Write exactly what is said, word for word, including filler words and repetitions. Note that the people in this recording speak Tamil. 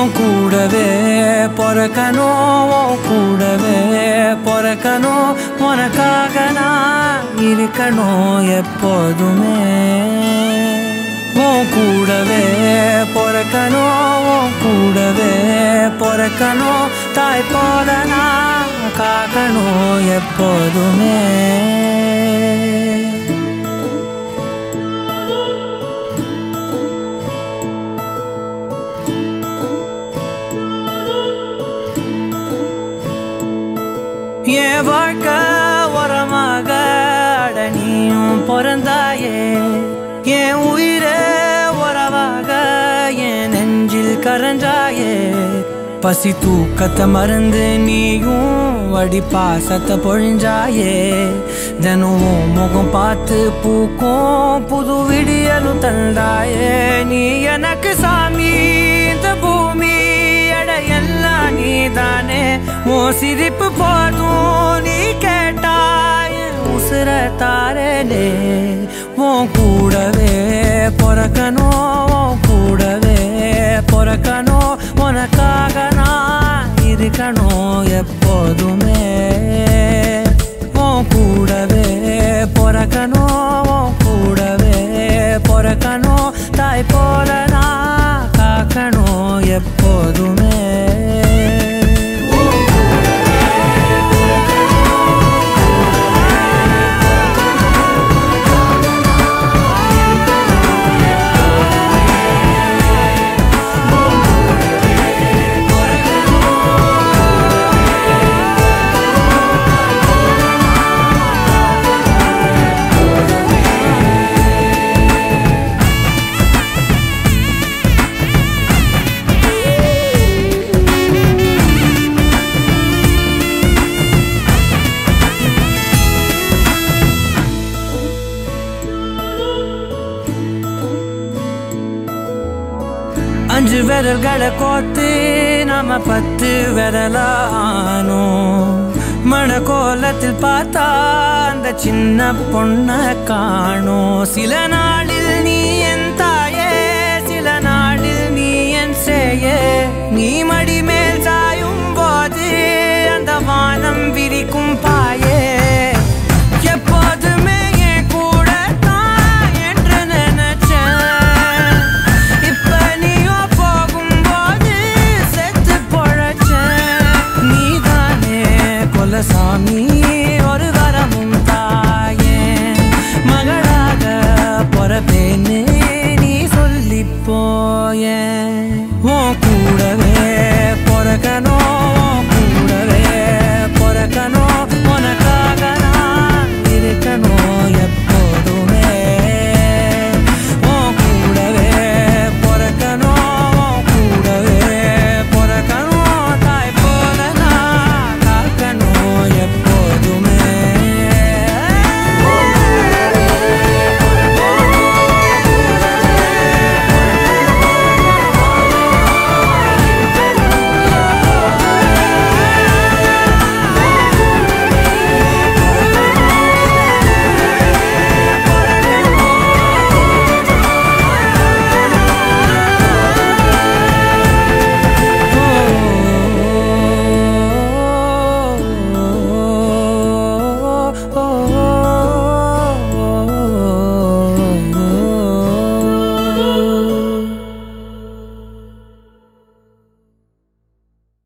கூடவே பொறக்கணும் உன் கூடவே பொறக்கணும் உனக்காக நான் இருக்கணும் எப்போதுமே உன் கூடவே பொறக்கணும் உன் கூடவே பொறக்கணும் தாய் போல நான் காக்கணும் எப்போதுமே என் வாழ்க்கை உரமாக அடனியும் பிறந்தாயே என் உயிரே உறவாக என் நெஞ்சில் கரஞ்சாயே பசி தூக்கத்தை மறந்து நீயும் வடி பாசத்தை பொழிஞ்சாயே தினமும் முகம் பார்த்து பூக்கும் புது விடியலும் தந்தாயே நீ எனக்கு சாமி இந்த பூமி எல்லாம் நீதானே உன் சிரிப்பு போதும் நீ கேட்டாய் உசுர தாரலே உன் கூடவே பொறக்கணும் உன் கூடவே பொறக்கணும் உனக்காக நான் இருக்கணும் எப்போதுமே உன் கூடவே பொறக்கணும் உன் கூடவே பொறக்கணும் தாய் போல நான் காக்கணும் எப்போதுமே அஞ்சு விரல்களை கோத்து நாம பத்து விரலானோ மன கோலத்தில் பார்த்தா அந்த சின்ன பொண்ண காணோம் சில நாள்